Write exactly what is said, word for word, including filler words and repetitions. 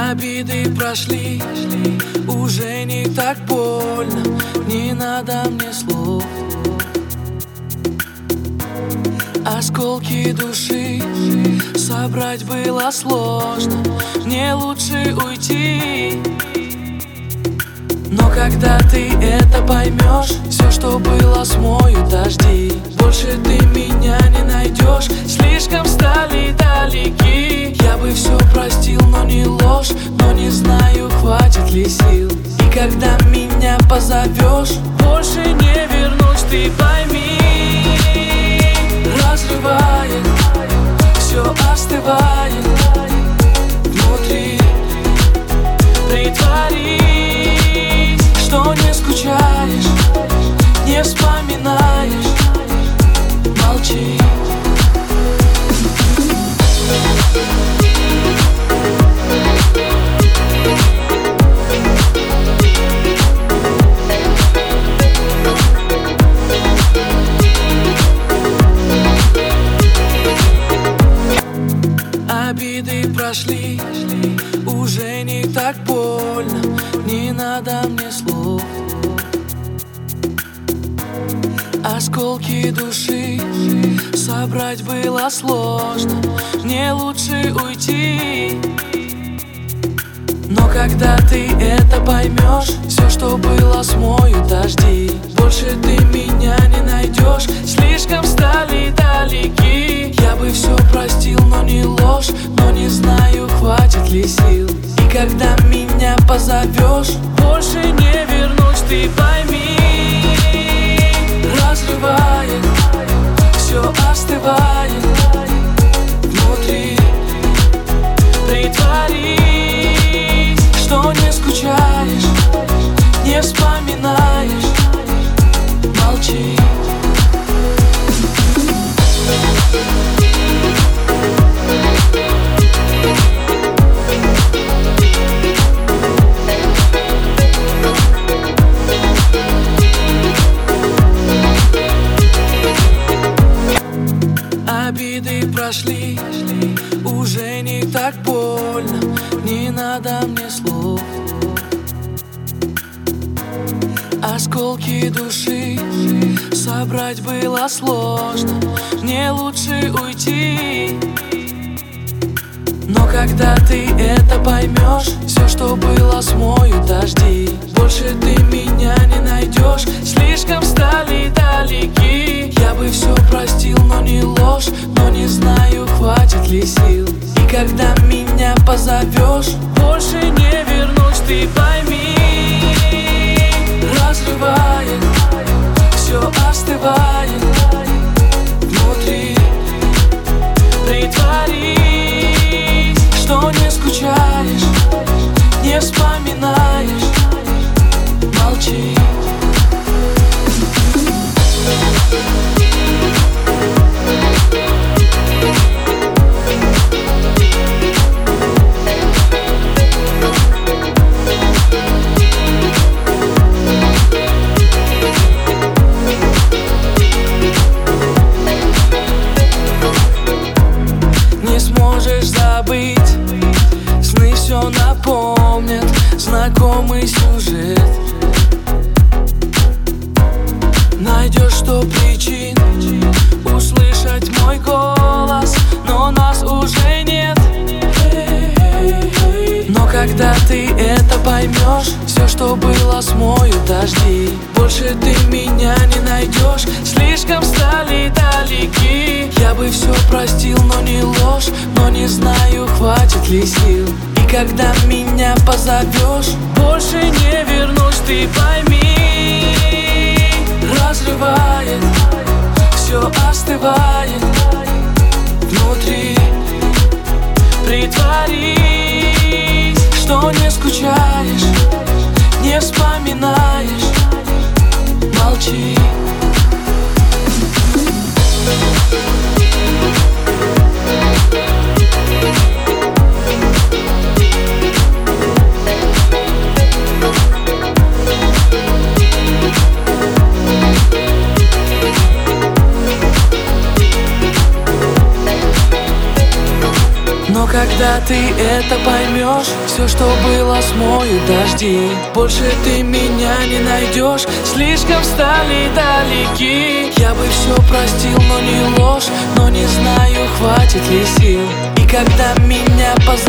Обиды прошли, уже не так больно, не надо мне слов. Осколки души собрать было сложно, мне лучше уйти. Но когда ты это поймешь, все, что было, смоют дожди. Больше ты меня не найдешь, слишком стали далеки. Я бы все простил, но не ложь, но не знаю, хватит ли сил. И когда меня позовешь, больше не вернусь, ты пойми. Разрывает, все остывает внутри. Притворись, что не скучаешь, не вспоминаешь, молчи. Обиды прошли, уже не так больно, не надо мне слов. Осколки души собрать было сложно, мне лучше уйти. Но когда ты это поймешь, все, что было, смоют дожди. Больше ты меня не найдешь, слишком стали далеки. Я бы все простил, но не ложь, но не знаю, хватит ли сил. И когда меня позовешь, больше не вернусь, ты пойми. Разрывает, все остывает внутри. Притворись, что не скучаешь, не вспоминаешь, молчи. Обиды прошли, уже не так больно, не надо мне слов. Осколки души собрать было сложно, мне лучше уйти. Но когда ты это поймешь, все, что было, смоют дожди. Больше ты меня не найдешь, слишком стали далеки. Я бы все простил, но не ложь, но не знаю, хватит ли сил. И когда меня позовешь, больше не вернусь, ты пойми. Разрывает, все остывает внутри. Притворись, что не скучаешь, не вспоминаешь, молчи. Не сможешь забыть, сны все напомнят, знакомый сюжет. Найдешь сто причин услышать мой голос, но нас уже нет. Но когда ты это поймешь, все, что было, смоют дожди. Больше ты меня не найдешь, слишком стали далеки. Я бы все простил, но не ложь, но не знаю, хватит ли сил. И когда меня позовешь, больше не вернусь, ты пойми. Разрывает, все остывает внутри. Притворись, что не скучаешь, не вспоминаешь, молчи. Но как когда ты это поймешь, все, что было, смоют дожди. Больше ты меня не найдешь, слишком стали далеки. Я бы все простил, но не ложь, но не знаю, хватит ли сил. И когда меня позовут,